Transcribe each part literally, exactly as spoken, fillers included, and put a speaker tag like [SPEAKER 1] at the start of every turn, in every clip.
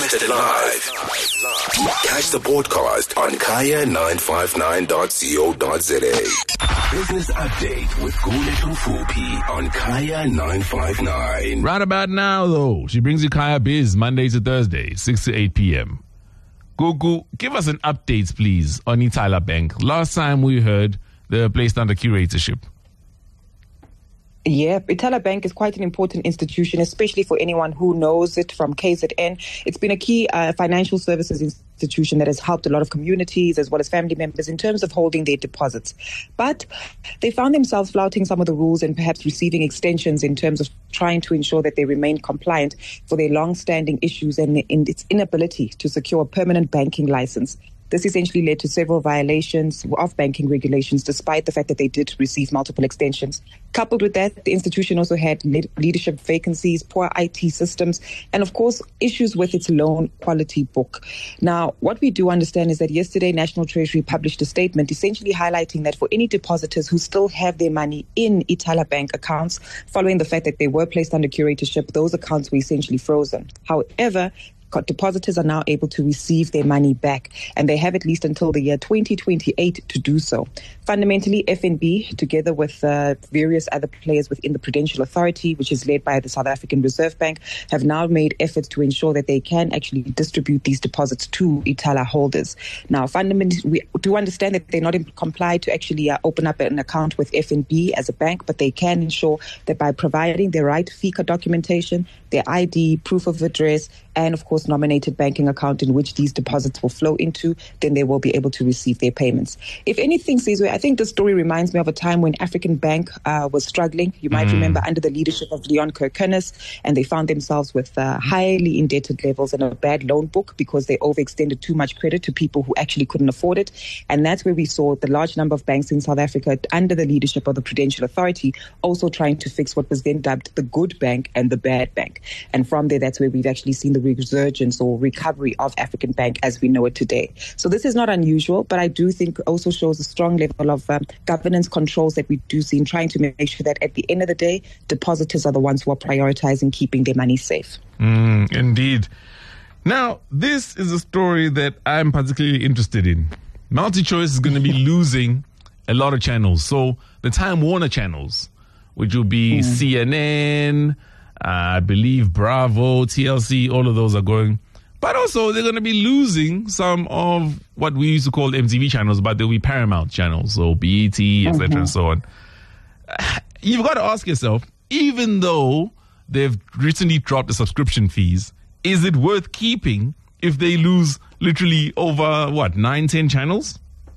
[SPEAKER 1] missed it live, catch the podcast on kaya nine five nine dot co dot za. Business Update with Guletu Fupi on Kaya nine five nine.
[SPEAKER 2] Right about now, though, she brings you Kaya Biz Monday to Thursday, six to eight p.m. Gugu, give us an update, please, on Ithala Bank. Last time we heard they were placed under curatorship.
[SPEAKER 3] Yeah, Ithala Bank is quite an important institution, especially for anyone who knows it from K Z N. It's been a key uh, financial services institution that has helped a lot of communities as well as family members in terms of holding their deposits. But they found themselves flouting some of the rules and perhaps receiving extensions in terms of trying to ensure that they remain compliant for their long-standing issues and in its inability to secure a permanent banking license. This essentially led to several violations of banking regulations, despite the fact that they did receive multiple extensions. Coupled with that, the institution also had leadership vacancies, poor I T systems, and of course, issues with its loan quality book. Now, what we do understand is that yesterday, National Treasury published a statement essentially highlighting that for any depositors who still have their money in Ithala Bank accounts, following the fact that they were placed under curatorship, those accounts were essentially frozen. However, depositors are now able to receive their money back, and they have at least until the year twenty twenty-eight to do so. Fundamentally, F N B, together with uh, various other players within the Prudential Authority, which is led by the South African Reserve Bank, have now made efforts to ensure that they can actually distribute these deposits to Ithala holders. Now, fundamentally, we do understand that they're not compliant to actually uh, open up an account with F N B as a bank, but they can ensure that by providing their right FICA documentation, their I D, proof of address, and of course nominated banking account in which these deposits will flow into, then they will be able to receive their payments. If anything, Sizwe, I think this story reminds me of a time when African Bank uh, was struggling. You might mm. remember under the leadership of Leon Kirkenes, and they found themselves with uh, highly indebted levels and a bad loan book because they overextended too much credit to people who actually couldn't afford it. And that's where we saw the large number of banks in South Africa under the leadership of the Prudential Authority also trying to fix what was then dubbed the good bank and the bad bank. And from there, that's where we've actually seen the resurgence or recovery of African Bank as we know it today. So this is not unusual, but I do think also shows a strong level of um, governance controls that we do see in trying to make sure that at the end of the day, depositors are the ones who are prioritizing keeping their money safe.
[SPEAKER 2] Mm, indeed. Now, this is a story that I'm particularly interested in. MultiChoice is going to be losing a lot of channels. So the Time Warner channels, which will be mm. C N N, I believe Bravo, T L C, all of those are going. But also, they're going to be losing some of what we used to call M T V channels, but they'll be Paramount channels, so B E T, et cetera, mm-hmm. and so on. You've got to ask yourself, even though they've recently dropped the subscription fees, is it worth keeping if they lose literally over, what, nine, ten channels?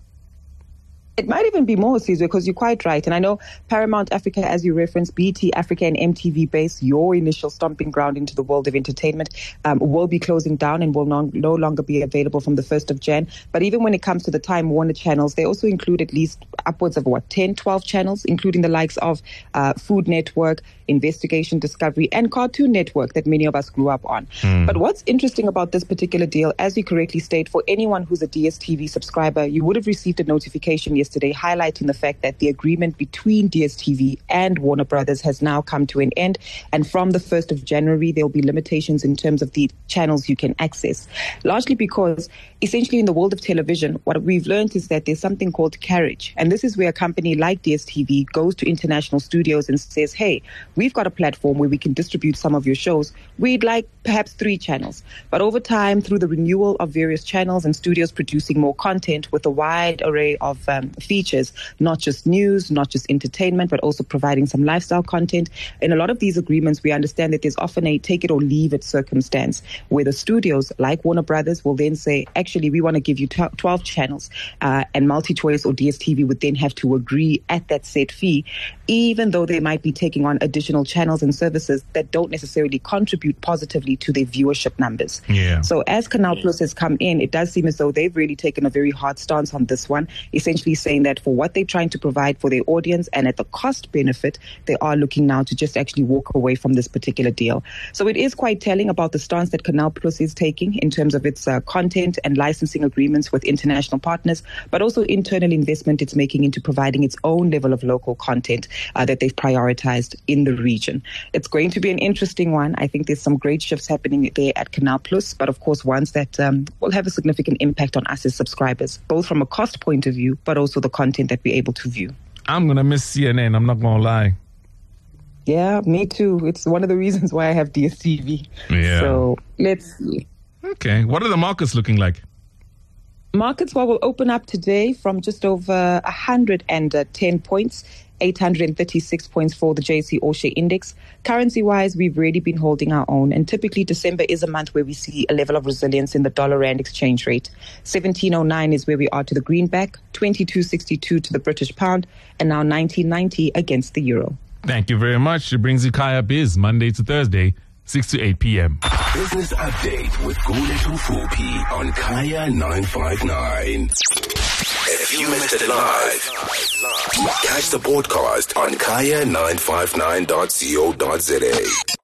[SPEAKER 3] It might even be more, Caesar, because you're quite right. And I know Paramount Africa, as you referenced, B E T Africa and M T V Base, your initial stomping ground into the world of entertainment, um, will be closing down and will non- no longer be available from the first of January. But even when it comes to the Time Warner channels, they also include at least upwards of, what, ten, twelve channels, including the likes of uh, Food Network, Investigation Discovery, and Cartoon Network that many of us grew up on. Mm. But what's interesting about this particular deal, as you correctly state, for anyone who's a D S T V subscriber, you would have received a notification yesterday highlighting the fact that the agreement between D S T V and Warner Brothers has now come to an end. And from the first of January, there will be limitations in terms of the channels you can access. Largely because essentially in the world of television, what we've learned is that there's something called carriage. And this is where a company like D S T V goes to international studios and says, hey, we've got a platform where we can distribute some of your shows. We'd like perhaps three channels. But over time, through the renewal of various channels and studios producing more content with a wide array of um, features, not just news, not just entertainment, but also providing some lifestyle content. In a lot of these agreements, we understand that there's often a take it or leave it circumstance where the studios like Warner Brothers will then say, actually, we want to give you twelve channels, uh, and MultiChoice or D S T V would then have to agree at that set fee, even though they might be taking on additional channels and services that don't necessarily contribute positively to their viewership numbers.
[SPEAKER 2] Yeah.
[SPEAKER 3] So as Canal Plus has come in, it does seem as though they've really taken a very hard stance on this one, essentially saying that for what they're trying to provide for their audience and at the cost benefit, they are looking now to just actually walk away from this particular deal. So it is quite telling about the stance that Canal Plus is taking in terms of its uh, content and licensing agreements with international partners, but also internal investment it's making into providing its own level of local content uh, that they've prioritized in the the region. It's going to be an interesting one. I think there's some great shifts happening there at Canal Plus, but of course ones that um, will have a significant impact on us as subscribers, both from a cost point of view, but also the content that we're able to view.
[SPEAKER 2] I'm going to miss C N N. I'm not going to lie.
[SPEAKER 3] Yeah, me too. It's one of the reasons why I have D S T V.
[SPEAKER 2] Yeah.
[SPEAKER 3] So let's see.
[SPEAKER 2] Okay. What are the markets looking like?
[SPEAKER 3] Markets, well, will open up today from just over one hundred ten points, eight hundred thirty-six points for the J S E All-Share Index. Currency-wise, we've really been holding our own. And typically, December is a month where we see a level of resilience in the dollar-rand exchange rate. seventeen oh nine is where we are to the greenback, twenty-two sixty-two to the British pound, and now nineteen ninety against the euro.
[SPEAKER 2] Thank you very much. It brings you Kaya Biz, Monday to Thursday, six to eight p.m.
[SPEAKER 1] Business Update with Guletu Fupi on Kaya nine five nine. If you missed it live, catch the podcast on kaya nine five nine dot co dot za.